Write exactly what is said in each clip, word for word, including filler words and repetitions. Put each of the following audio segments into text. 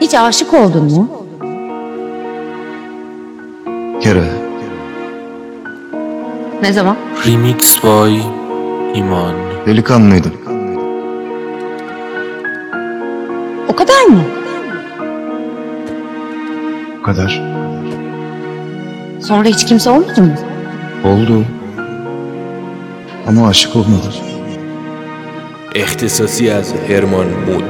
hiç aşık oldun mu? Kere. Ne zaman? Remix by İman. Delikanlıydım. O kadar mı? Bu kadar. Sonra hiç kimse olmadı mı? Oldu. Ama aşık olmadım. اختصاصی از هرمان بود.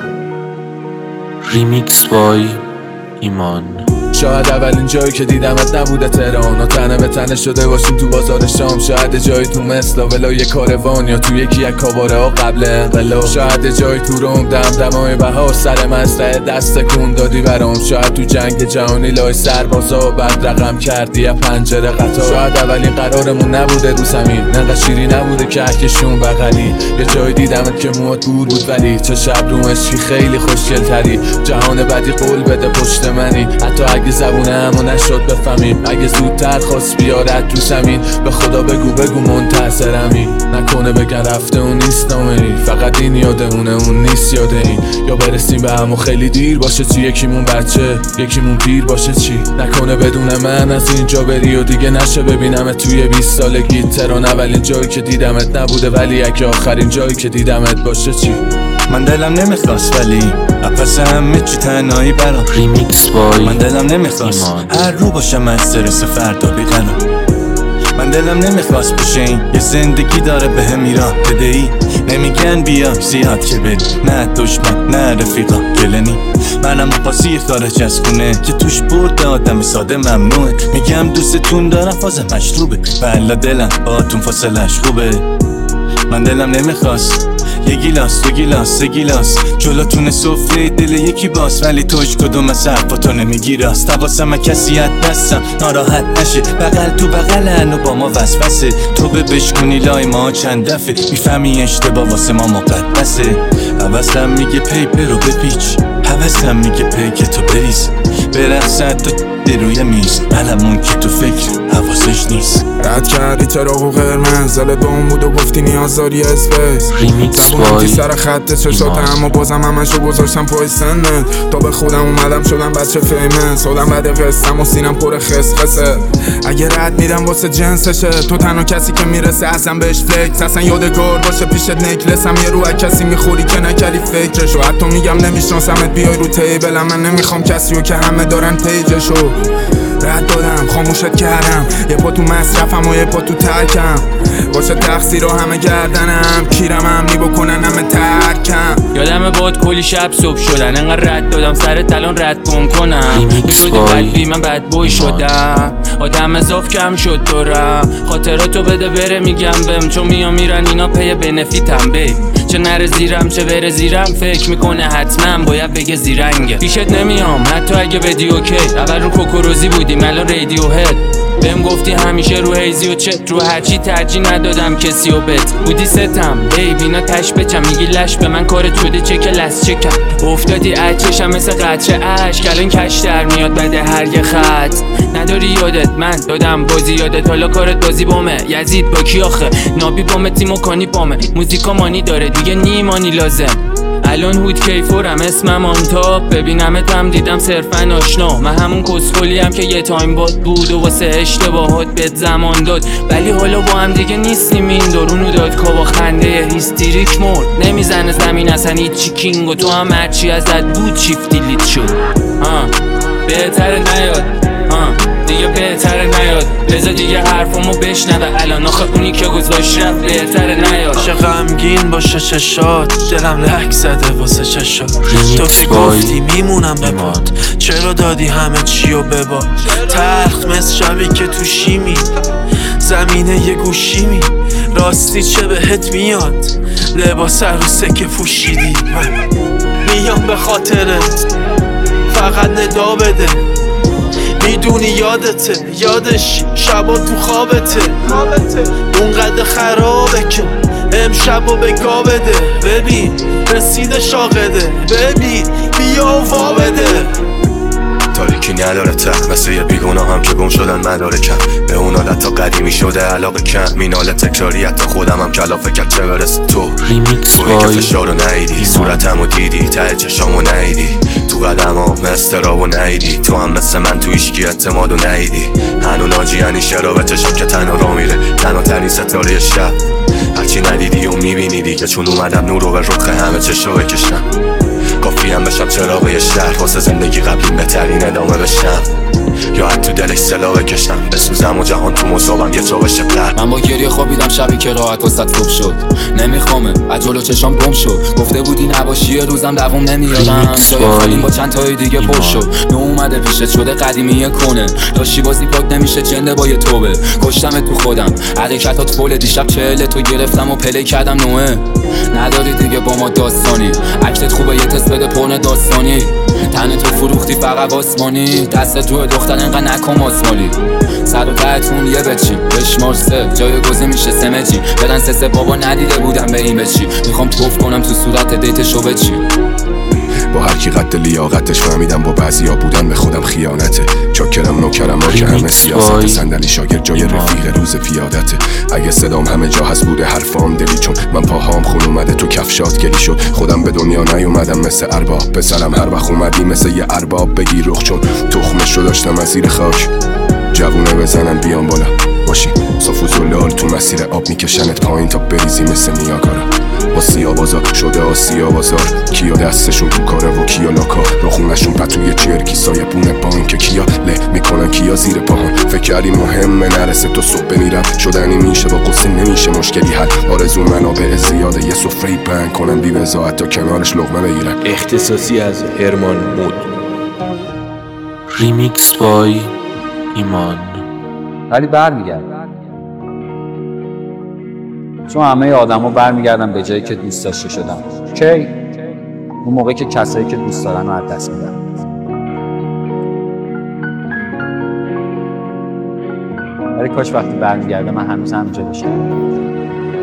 Remix by İman. شاید اولین جایی که دیدمت نبوده تهران و تنه به تنه شده باشیم تو بازار شام. شاید جایی تو مثلا ولای کاروان یا تو یکی از کاباره ها قبل انقلاب. شاید جایی تو روم دمدمای بها سر مسئله دست کون دادی برام. شاید تو جنگ جهانی لای سربازا بعد رقم کردی از پنجره قطار. شاید اولین قرارمون نبوده رو زمین، انقدر شیری نبوده که کهکشون بغلی. یه جایی دیدمت که موات دور بود ولی چه شب رو مشکی خیلی خوشگل تری. جهان بدی قول بده پشت منی، حتی اگه زبونه همو نشد بفهمیم. اگه زودتر خواست بیارد تو زمین، به خدا بگو بگو منتظرمی. نکنه بگن رفته اون نیست نامری، فقط این یادمونه اون نیست یاد این. یا برسیم به همو خیلی دیر باشه، تو یکیمون بچه یکیمون پیر باشه. چی نکنه بدون من از اینجا بری و دیگه نشه ببینم توی بیست سالگی. تهران اولین جایی که دیدمت نبوده ولی اگه آخرین جایی که دیدمت باشه. چی من دلم نمیخواست ولی اپس همه چی تنهایی برام. Remix by من دلم نمیخواست هر رو باشم از سرس فردا بیقرار. من دلم نمیخواست بشه این یه زندگی داره به هم ایران بدهی. نمیگن بیا زیاد که بری، نه دشمن نه رفیقا گلنی. منم پاسی خارج از خونه که توش برد آدم ساده ممنوعه. میگم دوستتون دارم فاز مشروبه، بلا دلم باتون فاصلش خوبه. من دلم نمیخواست یه گیلاس دو گیلاس سه گیلاس جلوتون سفره دل یکی باز، ولی توش کدوم از حرفاتو نمیگی راست. حواسم کسی از دستم ناراحت نشه، بغل تو بغلن و با ما وسوسه. تو به بشکنی لای ما چند دفعه میفهمی اشتباه واسه ما مقدسه. حواسم میگه پیپر رو بپیچ، حواسم میگه پیک تو بریز، برقصد تو روی میز. علمون که تو فکر حواسش نیست. رد کردی چراغ و قرمز، دل دوم بود و گفتی نیاز داری اسپیس. زبونم سر خط چشات اما بازم همشو گذاشتم پای سنت. تا به خودم اومدم شدم بچه فیمس، خودم بعد قصتم و سینم پر خس خسه. اگه رد میدم واسه جنسشه، تو تنها کسی که میرسه اصلا بهش فلکس. اصلا یادگار باشه پیشت نکلسم، یه رو از کسی میخوری که نکردی فکرشو. حتی میگم نمیشناسمت بیای رو تیبلم، من نمیخوام کسیو که همه دارن پیجشو. رد دادم خاموشت کردم، یه پا تو مصرفم و یه پا تو ترکم. باشه تقصیر رو همه گردنم، کیرم امنی بکنن همه ترکم. یادم باد کلی شب صبح شدن، انقدر رد دادم سر تلان رد کن کنم. میشدی بدبی من بد بوی شدم، آدم اضاف کم شد دورم. خاطراتو بده بره میگم بهم، چون میام میرن اینا پی بنفیتم. بی چه نره زیرم چه بره زیرم، فکر میکنه حتما باید بگه زیرنگه. پیشت نمیام حتی اگه بدی اوکی، اول رو کوکوروزی بودیم الان رادیو هد. بهم گفتی همیشه رو هیزی و چت، رو هرچی ترجیح ندادم کسی و بت. بودی ستم بیبی اینا تش بچم، میگی لش به من کارت شده چه که لس چکم. افتادی اچشم مثل قطره عشق، الان کش در میاد بده هر یه خط. نداری یادت من دادم بازی یادت، حالا کارت بازی بامه. یزید با کی آخه نابی بامه تیمو کانی بامه. موزیکا مانی داره دیگه نیمانی لازم. الان هود کیفورم اسمم آنتاب، ببینمت هم دیدم صرفا آشنا. من همون کسخولی هم که یه تایم باد بود و واسه اشتباهات بهت زمان داد، ولی حالا با هم دیگه نیستیم. این درونو داد کابا خنده هیستریک مرد، نمیزنه زمین اصلا هیچی کینگ. و تو هم هرچی ازت بود چیفتی لیت شد. ها بهتره نیاد، ها دیگه بهتره نیاد. بذار دیگه حرفمو بشنوه الان، آخه اونی که گذاشت رفت بهتره نیاد. چه غمگین باشه چشات، دلم لک زده واسه چشات. تو که گفتی میمونم بباد، چرا دادی همه چیو بباد. تلخ مثل شبی که تو شیمی زمینه یه گوشیمی. راستی چه بهت میاد لباس عروسه که پوشیدی. من میام به خاطرت فقط ندا بده، میدونی یادته یادش شبا تو خوابته. اونقدر خرابه که امشب و بگا بده. ببین رسیده شاقده، ببین بیا و وا بده. تاریکی نداره ته مثل یه بیگناه هم که گم شدن مدارکم. به اون حالت تا قدیمی شده علاقه کم، مینال تکراری حتی خودم هم کلافه کرد چه برسه تو. توی که فشار رو نهیدی، صورتم رو دیدی ته چشامو نهیدی. تو قدم مثل را و نیدی، تو هم مثل من تو ایشکی اعتماد و نیدی. هنو ناجی یعنی شرابه چشم که تنها را میره، تنها ترین ستاره شب. هرچی ندیدی و میبینی دیگه، چون اومدم نور رو به رخ همه چش رو بکشم. کافی هم بشم چراغ یه شهر، واسه زندگی قبلی بهترین ادامه بشم. یا حتی دلش سلا بکشم، بسوزم و جهان تو مصابم یه جا بشه پر. من با گریه خوابیدم شبی که راحت وسط خوب شد. نمیخوامه از جلو چشام گم شد. گفته بودی نباشی یه روزم دووم نمیارم. جای خالیم با چند تای دیگه پر شد. نو اومده پیشت شده قدیمی کنه. داشتی بازی پاک نمیشه جنده با یه توبه. کشتم تو خودم حرکتات فول، دیشب چهله تو گرفتم و پلی کردم نوه. نداری دیگه با ما داستانی، اکتت خوبه یه تست بده پرن داستانی. تن تو فروختی فقط آسمانی، دست تو دختر اینقدر نکن ماسمالی. سر و تهتون یه بچی بشمار سه، جای گوزه میشه سمجی. بدن سه سه بابا ندیده بودم به این بچی. میخوام توف کنم تو صورت دیتشو بچی. با هر کی قد لیاقتش فهمیدم با بعضیا بودن به خودم خیانته. چاکرم نوکرم ما که همه سیاست، صندلی شاگرد جای رفیق روز پیادته. اگه صدام همه جا هست بوده حرفام دلی، چون من پاهام خون اومده تو کفشات گلی شد. خودم به دنیا نیومدم مثل ارباب، پسرم هر وقت اومدی مثل یه ارباب بگی رخ، چون تخمش رو داشتم از زیر خاک. جوونه بزنن بیان بالا باشی، صاف و زلال تو مسیر آب میکشنت پایین تا بریزی مثل نیاگارا. با سیا بازار شده آسیا بازار، کیا دستشون تو کاره و کیا لاکا. رو خونشون پتوی چرکی سایه بونه بانک، کیا له میکنن کیا زیر پاهان. فکر کردی مهمه نرسه تو صبح بمیرم، شدنی میشه با قصه نمیشه مشکلی حل. آرزو منابع زیاده یه سفره بند کنم بی وضاحت تا کنارش لقمه بگیرم. اختصاصی از هرمان مود. ریمیکس بای ایمان. ولی برمیگرد، چون همه آدم ها برمیگردن به جایی که دوست داشته شدن. کی؟ اون موقع که کسایی که دوست دارن رو از دست میدن. ولی کاش وقتی برمیگرده من هنوز همینجا باشم.